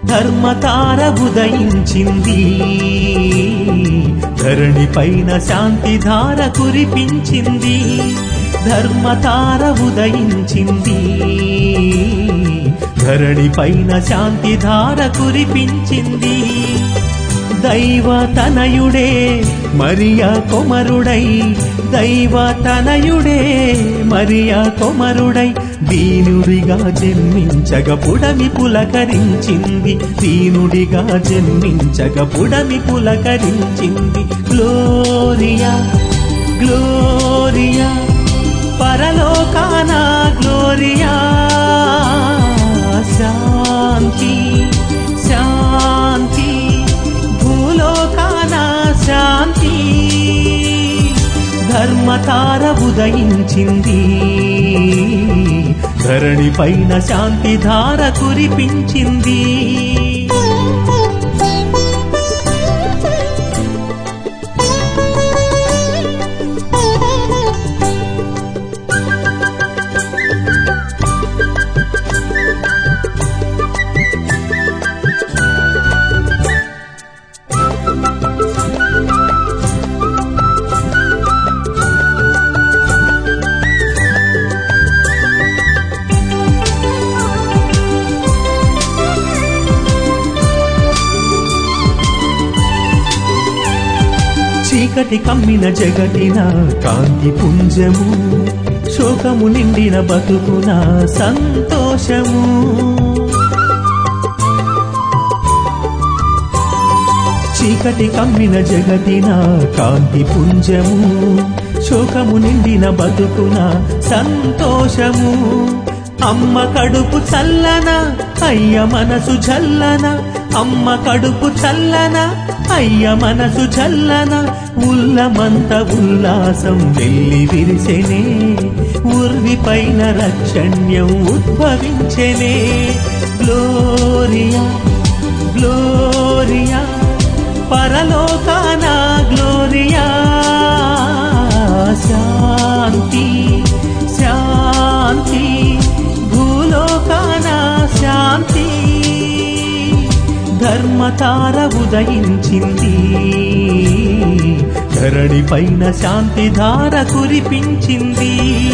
ధర్మతార ఉదయించింది, ధరణి పైన శాంతి ధార కురిపించింది. ధర్మతార ఉదయించింది, ధరణి పైన శాంతి ధార కురిపించింది. దైవ తనయుడే మరియా కుమారుడై, దైవ తనయుడే మరియా కుమారుడై దీనుడిగా జన్మించగ పుడమి పులకరించింది, దీనుడిగా జన్మించగ పుడమి పులకరించింది. గ్లోరియా గ్లోరియా పరలోకాన గ్లోరియా, శాంతి శాంతి భూలోకాన శాంతి. ధర్మతార ఉదయించింది, ధరణి పైన శాంతి ధార కురిపించింది. చీకటి కమ్మిన జగతిన కాంతి పుంజము, శోకము నిండిన బతుకున సంతోషము. చీకటి కమ్మిన జగతిన కాంతి పుంజము, శోకము నిండిన బతుకున సంతోషము. అమ్మ కడుపు చల్లన అయ్య మనసు చల్లన, అమ్మ కడుపు చల్లన అయ్య మనసు చల్లన. ఉల్లమంత ఉల్లాసం వెళ్ళి విరిసెనే, ఉర్వి పైన రక్షణ్యం ఉద్భవించెనే. గ్లోరియా గ్లోరియా పరలోకాన గ్లోరియా, శాంతి శాంతి భూలోకాన శాంతి. ధర్మతార ఉదయించింది, ధరణి పైన శాంతి ధార కురిపించింది.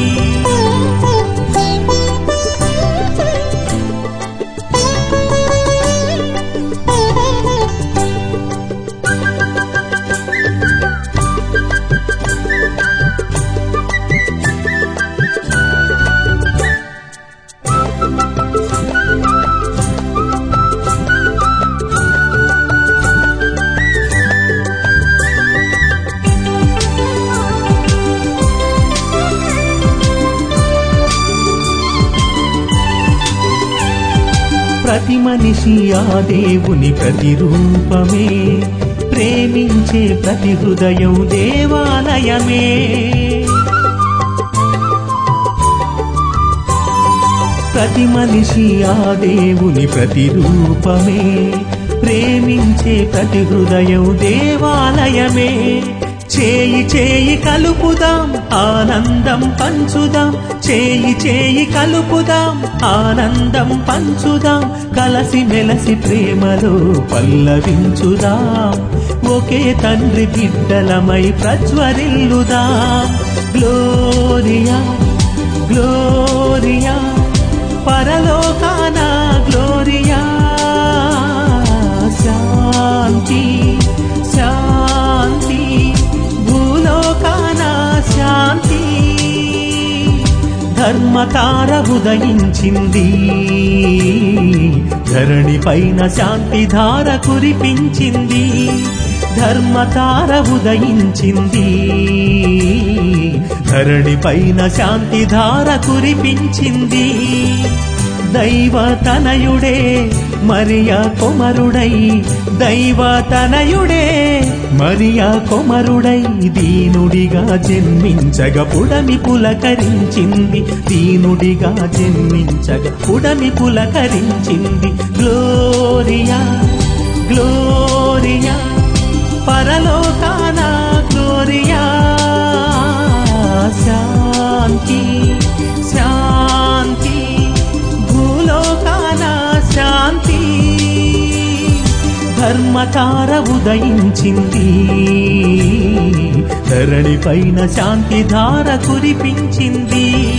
ప్రతి మనిషి ఆ దేవుని ప్రతిరూపమే, ప్రేమించే ప్రతి హృదయం దేవాలయమే. ప్రతి మనిషి ఆ దేవుని ప్రతిరూపమే, ప్రేమించే ప్రతి హృదయం దేవాలయమే. చేయి చేయి కలుపుదాం ఆనందం పంచుదాం, చేయి చేయి కలుపుదాం ఆనందం పంచుదాం. కలసి మెలసి ప్రేమలో పల్లవించుదాం, ఒకే తండ్రి బిడ్డలమై ప్రజ్వరిల్లుదాం. గ్లోరియా గ్లోరియా పరలోకాన గ్లోరియా, శాంతి శాంతి భూలోకాన శాంతి. ధర్మతార ఉదయించింది, ధరణి పైన శాంతి ధార కురిపించింది. ధర్మతార ఉదయించింది, ధరణి పైన శాంతి ధార కురిపించింది. దైవ తనయుడే మరియా కుమారుడై, దైవ తనయుడే మరియా కుమారుడై దీనుడిగా జన్మించగ పుడమి పులకరించింది, దీనుడిగా జన్మించగ పుడమి పులకరించింది. గ్లోరియా గ్లోరియా పరలోకాన గ్లోరియా, శాంతి శాంతి భూలోకాన శాంతి. ధర్మతార ఉదయించింది, ధరణి పైన శాంతి ధార కురిపించింది.